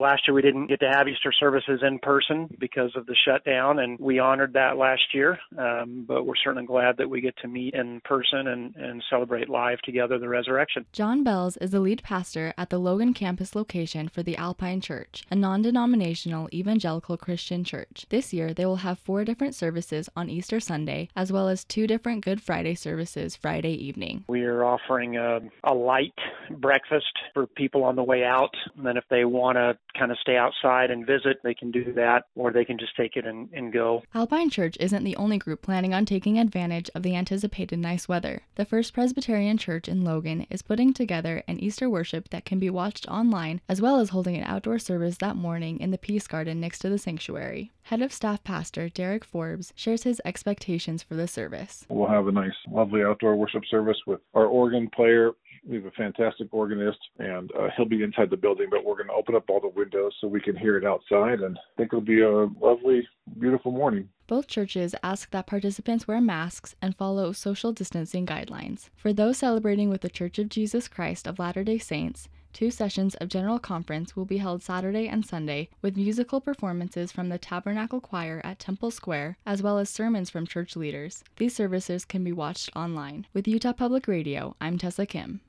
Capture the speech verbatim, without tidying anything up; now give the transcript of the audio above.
Last year we didn't get to have Easter services in person because of the shutdown, and we honored that last year. Um, but we're certainly glad that we get to meet in person and, and celebrate live together the resurrection. John Bells is the lead pastor at the Logan campus location for the Alpine Church, a non-denominational evangelical Christian church. This year they will have four different services on Easter Sunday, as well as two different Good Friday services Friday evening. We are offering a, a light breakfast for people on the way out. And then if they want to kind of stay outside and visit, they can do that, or they can just take it and, and go. Alpine Church isn't the only group planning on taking advantage of the anticipated nice weather. The First Presbyterian Church in Logan is putting together an Easter worship that can be watched online, as well as holding an outdoor service that morning in the Peace Garden next to the sanctuary. Head of Staff Pastor Derek Forbes shares his expectations for the service. We'll have a nice, lovely outdoor worship service with our organ player. We have a fantastic organist, and uh, he'll be inside the building, but we're going to open up all the windows so we can hear it outside, and I think it'll be a lovely, beautiful morning. Both churches ask that participants wear masks and follow social distancing guidelines. For those celebrating with the Church of Jesus Christ of Latter-day Saints, two sessions of General Conference will be held Saturday and Sunday, with musical performances from the Tabernacle Choir at Temple Square, as well as sermons from church leaders. These services can be watched online. With Utah Public Radio, I'm Tessa Kim.